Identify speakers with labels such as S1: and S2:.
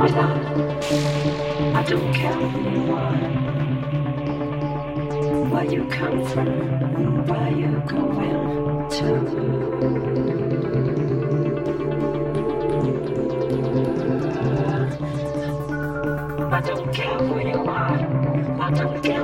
S1: I don't care who you are, where you come from, and where you're going to. I don't care who you are, I don't care.